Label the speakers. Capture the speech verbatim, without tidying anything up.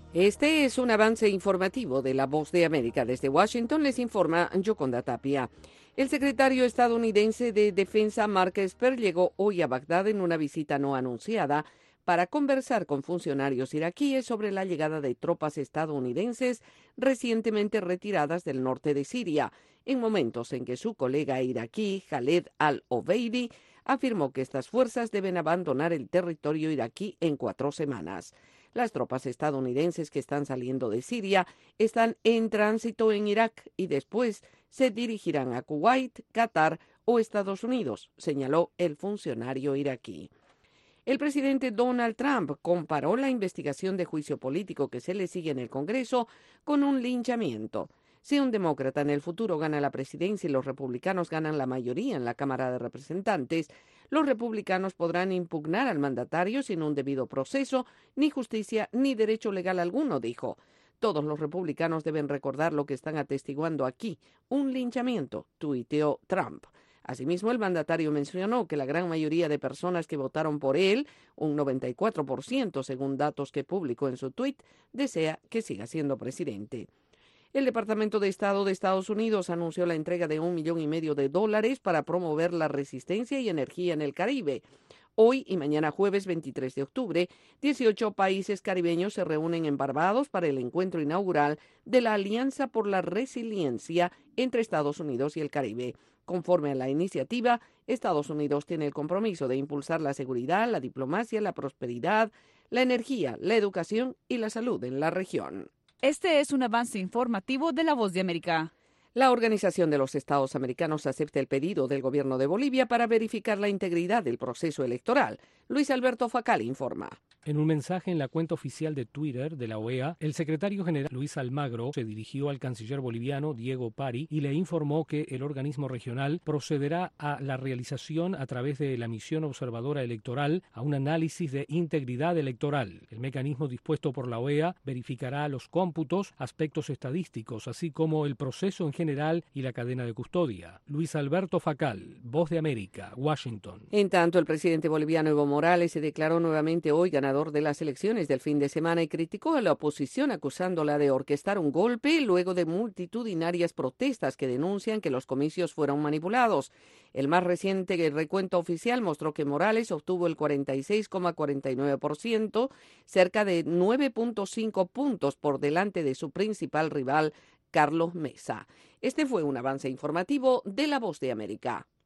Speaker 1: Este es un avance informativo de La Voz de América. Desde Washington les informa Yoconda Tapia. El secretario estadounidense de Defensa Mark Esper llegó hoy a Bagdad en una visita no anunciada para conversar con funcionarios iraquíes sobre la llegada de tropas estadounidenses recientemente retiradas del norte de Siria, en momentos en que su colega iraquí, Khaled al-Obeidi, afirmó que estas fuerzas deben abandonar el territorio iraquí en cuatro semanas. Las tropas estadounidenses que están saliendo de Siria están en tránsito en Irak y después se dirigirán a Kuwait, Qatar o Estados Unidos, señaló el funcionario iraquí. El presidente Donald Trump comparó la investigación de juicio político que se le sigue en el Congreso con un linchamiento. Si un demócrata en el futuro gana la presidencia y los republicanos ganan la mayoría en la Cámara de Representantes, los republicanos podrán impugnar al mandatario sin un debido proceso, ni justicia, ni derecho legal alguno, dijo. Todos los republicanos deben recordar lo que están atestiguando aquí, un linchamiento, tuiteó Trump. Asimismo, el mandatario mencionó que la gran mayoría de personas que votaron por él, un noventa y cuatro por ciento según datos que publicó en su tuit, desea que siga siendo presidente. El Departamento de Estado de Estados Unidos anunció la entrega de un millón y medio de dólares para promover la resistencia y energía en el Caribe. Hoy y mañana jueves veintitrés de octubre, dieciocho países caribeños se reúnen en Barbados para el encuentro inaugural de la Alianza por la Resiliencia entre Estados Unidos y el Caribe. Conforme a la iniciativa, Estados Unidos tiene el compromiso de impulsar la seguridad, la diplomacia, la prosperidad, la energía, la educación y la salud en la región.
Speaker 2: Este es un avance informativo de La Voz de América.
Speaker 1: La Organización de los Estados Americanos acepta el pedido del gobierno de Bolivia para verificar la integridad del proceso electoral. Luis Alberto Facal informa.
Speaker 3: En un mensaje en la cuenta oficial de Twitter de la O E A, el secretario general Luis Almagro se dirigió al canciller boliviano Diego Pari y le informó que el organismo regional procederá a la realización a través de la misión observadora electoral a un análisis de integridad electoral. El mecanismo dispuesto por la O E A verificará los cómputos, aspectos estadísticos, así como el proceso en general y la cadena de custodia. Luis Alberto Facal, Voz de América, Washington.
Speaker 1: En tanto, el presidente boliviano Evo Morales se declaró nuevamente hoy ganador de las elecciones del fin de semana y criticó a la oposición acusándola de orquestar un golpe luego de multitudinarias protestas que denuncian que los comicios fueron manipulados. El más reciente recuento oficial mostró que Morales obtuvo el cuarenta y seis coma cuarenta y nueve por ciento, cerca de nueve punto cinco puntos por delante de su principal rival, Carlos Mesa. Este fue un avance informativo de La Voz de América.